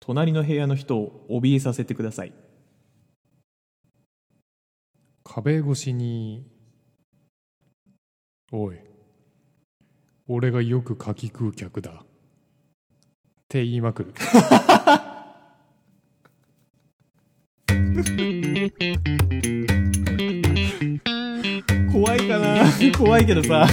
隣の部屋の人を怯えさせてください。 壁越しに、おい、俺がよく柿食う客だって言いまくる。 怖いかな怖いけどさ。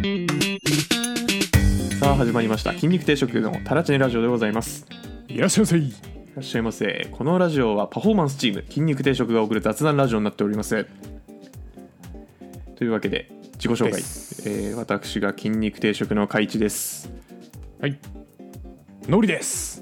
さあ始まりました、筋肉定食のタラチネラジオでございます。 いらっしゃいませ。 いらっしゃいませ。このラジオはパフォーマンスチーム筋肉定食が送る雑談ラジオになっております。というわけで自己紹介、私が筋肉定食の海地です。 はい、のりです。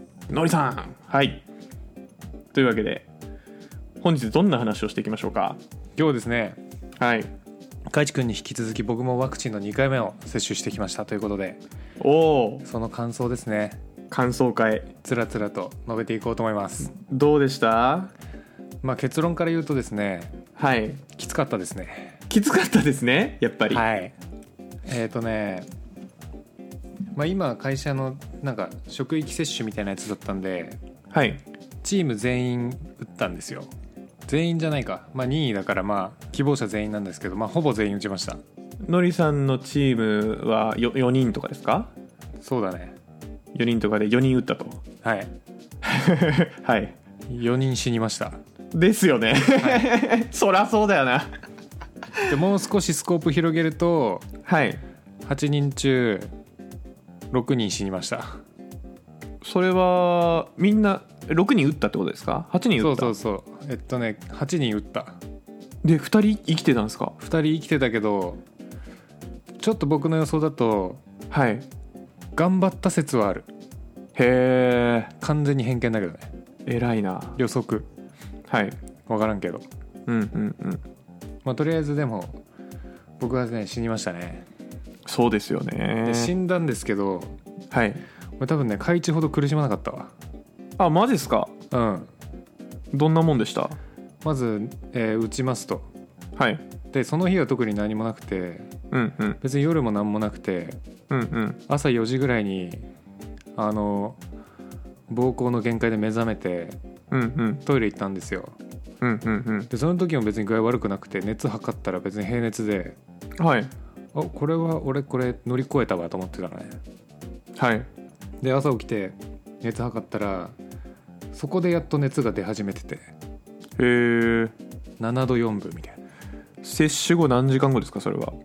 のりさん。はい、というわけで本日どんな話をしていきましょうか。 今日ですね、 はい、 海地君に引き続き僕もワクチンの2回目を接種してきましたということで、その感想ですね。 感想会つらつらと述べていこうと思います。 どうでした？ 結論から言うとですね、 はい、 きつかったですね。 きつかったですね、やっぱり。 はい。今会社の職域接種みたいなやつだったんで、 はい、 チーム全員打ったんですよ。全員じゃないか、任意だから希望者全員なんですけど、ほぼ全員打ちました。 のりさんのチームは 4人とかですか？ そうだね、 4人とかで4人打ったと。 はいはい、 4人死にましたですよね、はい、そりゃそうだよな。 でもう少しスコープ広げると、 はい、 8人中6人死にました。 それはみんな6人打ったってことですか？8人打った。 そう8人打ったで2人生きてたんですか ？2人生きてたけど、ちょっと僕の予想だと、 はい、 頑張った説はある。 へー、 完全に偏見だけどね。 偉いな。 予測、 はい、 分からんけど、とりあえずでも僕はね死にましたね。 そうですよね。 で死んだんですけど、 はい、 多分ね海地ほど苦しまなかったわ。 あ、マジですか？ うん。 どんなもんでした？ まず、打ちますと。 はい。 でその日は特に何もなくて、別に夜も何もなくて、朝4時ぐらいに膀胱の限界で目覚めて、トイレ行ったんですよ。でその時も別に具合悪くなくて、熱測ったら別に平熱で、 はい、 これは俺これ乗り越えたわと思ってたのね。 はい。 で朝起きて熱測ったら、そこでやっと熱が出始めてて、 へー、 7度4分みたいな。 接種後何時間後ですか？それは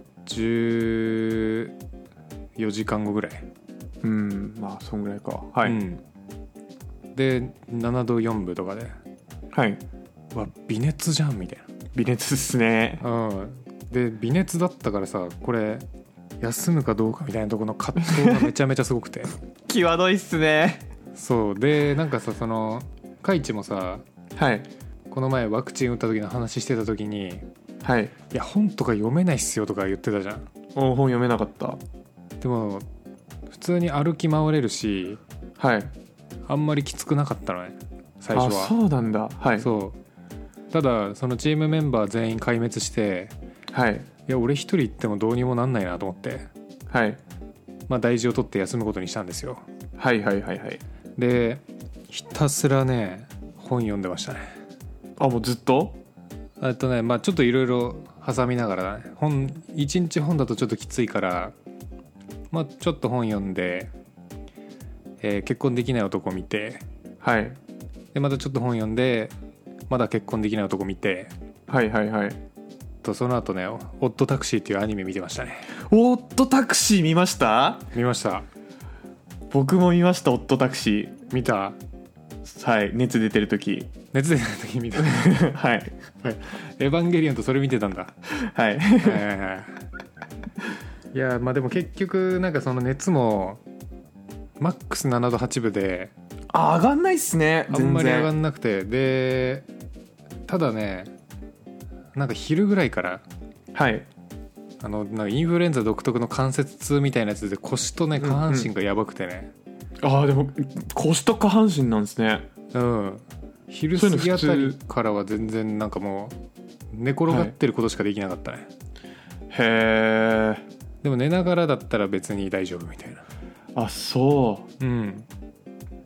14時間後ぐらい。 そんぐらいか。はい、 で7度4分とかで、 はい、 微熱じゃんみたいな。 微熱っすね。 で微熱だったからさ、これ休むかどうかみたいなところの葛藤がめちゃめちゃすごくて際どいっすね。 そうでそのカイチもさ、 はい、 この前ワクチン打った時の話してた時に、 はい、 いや本とか読めないっすよとか言ってたじゃん。 本読めなかった。でも普通に歩き回れるし、 はい、 あんまりきつくなかったのね最初は。 そうなんだ。はい、 そうただそのチームメンバー全員壊滅して、 はい、いや俺一人行ってもどうにもなんないなと思って、 はい、 大事を取って休むことにしたんですよ。 はい。 でひたすらね本読んでましたね。 もうずっと？ ちょっといろいろ挟みながら、ね、1日本だとちょっときついから、ちょっと本読んで、結婚できない男見て、 はい、 でまたちょっと本読んで、まだ結婚できない男見て、 はい、 その後ねオッドタクシーっていうアニメ見てましたね。 オッドタクシー見ました？ 見ました。 僕も見ました。オッドタクシー見た？ はい、熱出てる時見たはい、 エヴァンゲリオンとそれ見てたんだ。 はいいやでも結局その熱もマックス7度8分で上がんないっすね。 あんまり上がんなくて、でただね昼ぐらいから、 はい、 インフルエンザ独特の関節痛みたいなやつで腰とね下半身がやばくてね、 でも腰と下半身なんですね。 昼過ぎあたりからは全然もう寝転がってることしかできなかったね。 へー。 でも寝ながらだったら別に大丈夫みたいな。 そう。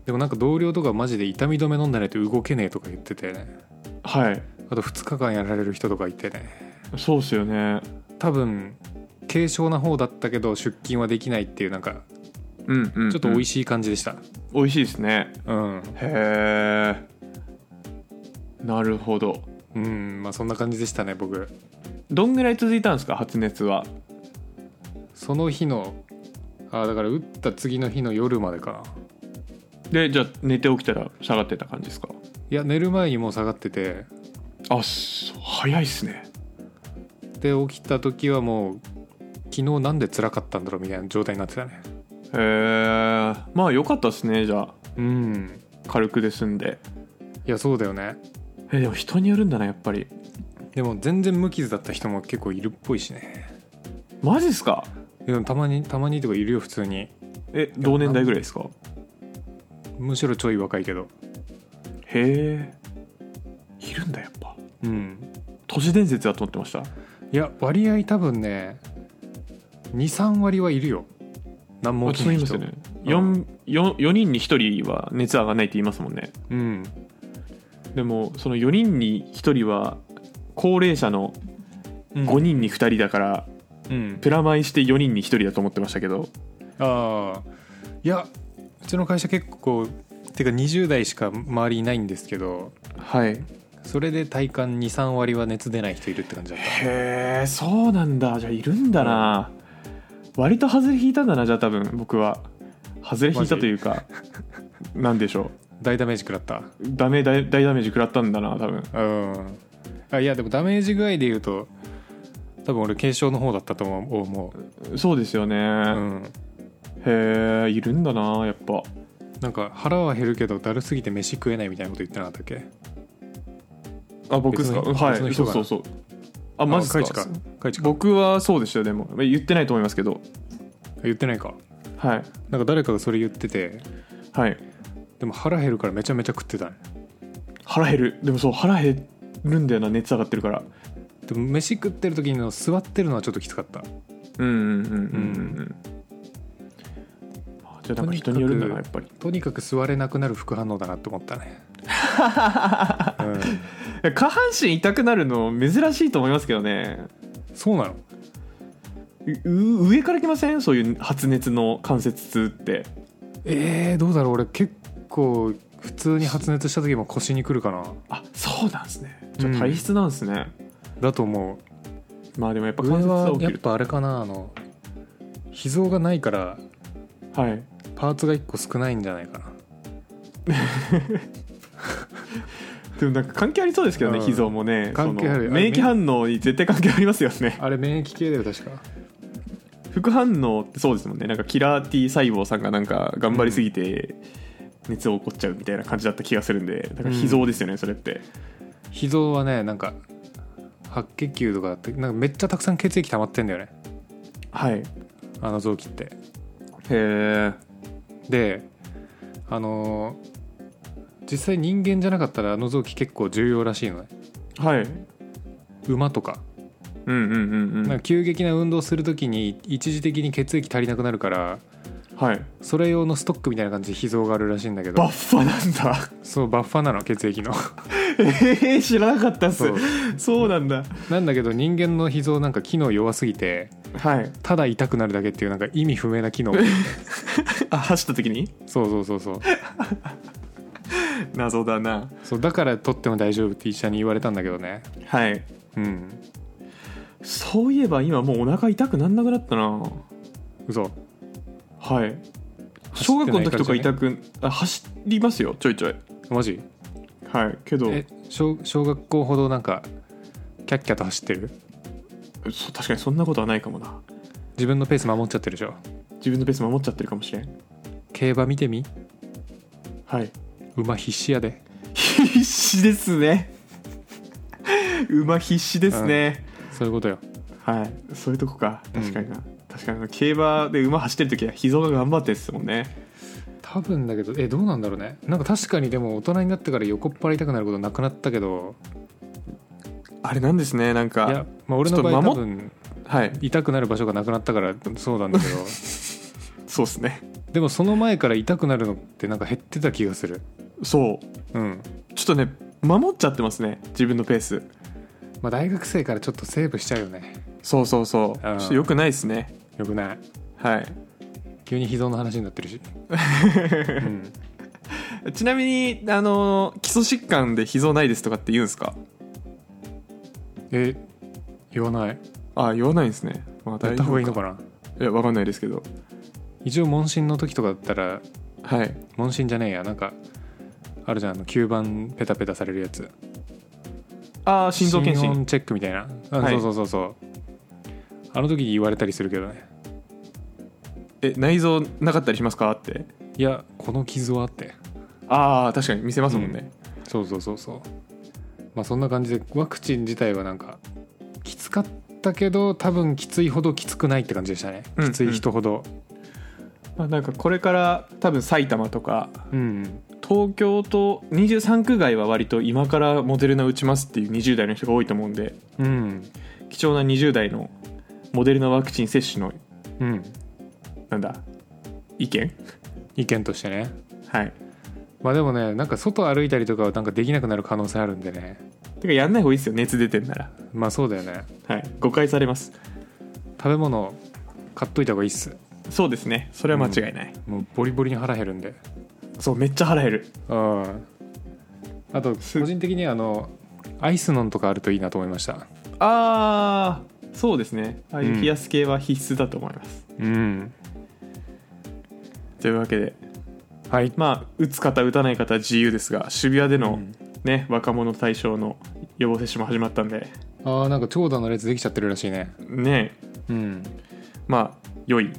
でもなんか同僚とかマジで痛み止め飲んだないと動けねえとか言っててね。 はい。 あと2日間やられる人とかいてね。 そうっすよね。 多分軽症な方だったけど出勤はできないっていう、なんかちょっと美味しい感じでした。 美味しいですね。 うん。 へえ。なるほど。 まあそんな感じでしたね僕。 どんぐらい続いたんですか、発熱は。 その日のだから打った次の日の夜までかな。 でじゃあ寝て起きたら下がってた感じですか。 いや寝る前にもう下がってて。 早いっすね。 で起きた時はもう昨日なんで辛かったんだろうみたいな状態になってたね。 へえ。まあ良かったですね。じゃあ軽くで済んで。 いやそうだよね。 でも人によるんだなやっぱり。 でも全然無傷だった人も結構いるっぽいしね。 マジっすか。 いやたまにとかいるよ普通に。 同年代ぐらいですか。 むしろちょい若いけど。 へえ。いるんだやっぱ。都市伝説だと思ってました。 いや割合多分ね 2,3 割はいるよ。何も起きない人。 そう言いますよね。4人に1人は熱上がらないって言いますもんね。でもその4人に1人は高齢者の5人に2人だから、プラマイして4人に1人だと思ってましたけど。 いやうちの会社結構てか20代しか周りいないんですけど、 はい、 それで体感 2,3 割は熱出ない人いるって感じだった。 へえ。そうなんだ。じゃあいるんだな、割と外れ引いたんだな。じゃあ多分僕は外れ引いたというかなんでしょう、 大ダメージ食らった。 大ダメージ食らったんだな多分。 いやでもダメージ具合で言うと多分俺軽症の方だったと思う。そうですよね。へえ。いるんだなやっぱ。 なんか腹は減るけどだるすぎて飯食えないみたいなこと言ってなかったっけ。 僕ですか。はい。そう。マジですか。僕はそうでしたよ。でも言ってないと思いますけど。 言ってないか。 はい。 なんか誰かがそれ言ってて。 はい。 でも腹減るからめちゃめちゃ食ってたね。 腹減る。でもそう腹減るんだよな、熱上がってるから。 でも飯食ってる時の座ってるのはちょっときつかった。 じゃあなんか人によるんだなやっぱり。 とにかく座れなくなる副反応だなって思ったね。 下半身痛くなるの珍しいと思いますけどね。 そうなの。 上から来ません？そういう発熱の関節痛って。 どうだろう。俺結構普通に発熱した時も腰にくるかな。 そうなんですね。じゃあ体質なんですね。 だと思う。まあでもやっぱ関節は起きる。 やっぱあれかな、脾臓がないから、 はい、 パーツが1個少ないんじゃないかな。 でもなんか関係ありそうですけどね、脾臓もね。 関係ある。 免疫反応に絶対関係ありますよね。 あれ免疫系だよ確か。 副反応ってそうですもんね。なんかキラー T 細胞さんがなんか頑張りすぎて熱を起こっちゃうみたいな感じだった気がするんで、だから脾臓ですよね、それって。 脾臓はね、なんか白血球とかってなんかめっちゃたくさん血液溜まってんだよね。 はい。 臓器って。 へえ。 で実際人間じゃなかったら臓器結構重要らしいのね。 はい。 馬とか。なんか急激な運動するときに一時的に血液足りなくなるから、 はい、 それ用のストックみたいな感じで脾臓があるらしいんだけど。 バッファなんだ。 そう、バッファなの、血液の。 知らなかったっす。そうなんだ。 なんだけど人間の脾臓なんか機能弱すぎて、 はい、 ただ痛くなるだけっていうなんか意味不明な機能。 走った時に。 そう謎だな。 そうだから取っても大丈夫って医者に言われたんだけどね。 はい。そういえば今もうお腹痛くなんなくなったな。 嘘。 はい。小学校の時とか痛く走りますよ、ちょいちょい。 マジ？ はい。けど小学校ほどなんかキャッキャと走ってる？ 確かにそんなことはないかもな。 自分のペース守っちゃってるでしょ。 自分のペース守っちゃってるかもしれん。 競馬見てみ。 はい。 馬必死やで。 必死ですね。馬必死ですね。 そういうことよ。 はい。そういうとこか。確かにな。確かに競馬で馬走ってる時は脾臓が頑張ってるですもんね。 多分だけどどうなんだろうね。なんか確かにでも大人になってから横っ腹痛くなることなくなったけど、 あれなんですね。なんかいや、俺の場合多分、 はい、 痛くなる場所がなくなったからそうなんだけど。 そうですね。 でもその前から痛くなるのってなんか減ってた気がする。 そう、ちょっとね守っちゃってますね自分のペース。 まあ大学生からちょっとセーブしちゃうよね。 そうちょっと良くないですね。 良くない。 はい。 急に脾臓の話になってるし、 ちなみに基礎疾患で脾臓ないですとかって言うんですか？ 言わない。 言わないんですね。 やった方がいいのかな。 いや分かんないですけど、 一応問診の時とかだったら、 はい、 問診じゃねえや、なんかあるじゃん、吸盤ペタペタされるやつ。 心臓検診、 心音チェックみたいな、はい、そうあの時に言われたりするけどね。 内臓なかったりしますかって。 いやこの傷はって。 確かに見せますもんね、 そうまあそんな感じでワクチン自体はなんかきつかったけど、多分きついほどきつくないって感じでしたね、きつい人ほど。 なんかこれから多分埼玉とか、東京と23区外は割と今からモデルナ打ちますっていう20代の人が多いと思うんで、貴重な20代のモデルナワクチン接種の、なんだ意見としてね。 はい。 まあでもね、なんか外歩いたりとかはなんかできなくなる可能性あるんでね。 てかやんない方がいいですよ、熱出てんなら。 まあそうだよね。 はい、誤解されます。 食べ物買っといた方がいいっす。 そうですね、それは間違いない、 もうボリボリに腹減るんで。 そうめっちゃ腹減る。 あと個人的にアイスノンとかあるといいなと思いました。 そうですね、ああいう冷やす系は必須だと思います、というわけで、はい、まあ打つ方打たない方は自由ですが、渋谷での、若者対象の予防接種も始まったんで、 なんか長蛇の列できちゃってるらしいね。 まあ良い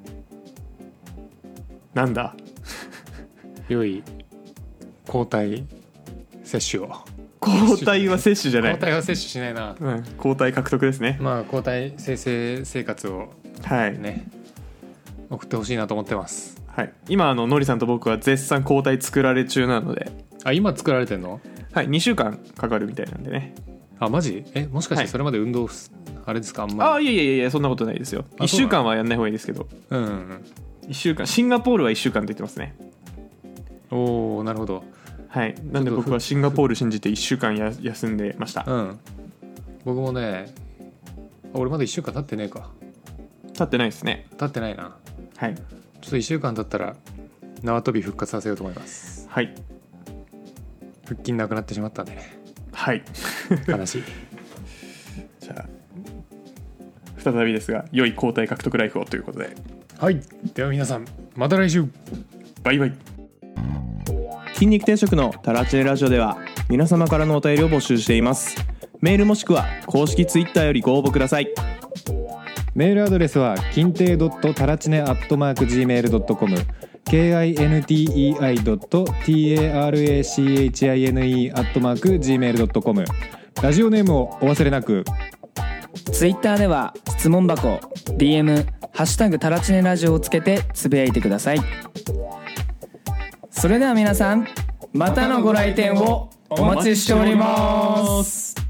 良い抗体接種を。 抗体は接種じゃない。 抗体は接種しないな。 抗体獲得ですね。 まあ抗体生成生活をね、送ってほしいなと思ってます。 はい。今のりさんと僕は絶賛抗体作られ中なので。 今作られてんの？ はい、2週間かかるみたいなんでね。 マジ？もしかしてそれまで運動、あれですか？あんまり。 いやそんなことないですよ。1週間はやんない方がいいですけど。1週間、シンガポールは1週間って言ってますね。 なるほど。 はい、なんで僕はシンガポール信じて1週間休んでました。 僕もね、俺まだ1週間経ってねえか。 経ってないですね。 経ってないな。 はい。 ちょっと1週間経ったら縄跳び復活させようと思います。 はい。 腹筋なくなってしまったんでね。 はい。 悲しい。 じゃあ再びですが、良い抗体獲得ライフをということで。 はい。では皆さん、また来週。 バイバイ。筋肉定食のタラチネラジオでは皆様からのお便りを募集しています。メールもしくは公式ツイッターよりご応募ください。 メールアドレスは筋定.tarachine@gmail.com kintei.tarachine@gmail.com ラジオネームをお忘れなく。 ツイッターでは質問箱、DM、ハッシュタグタラチネラジオをつけてつぶやいてください。それでは皆さん、またのご来店をお待ちしております。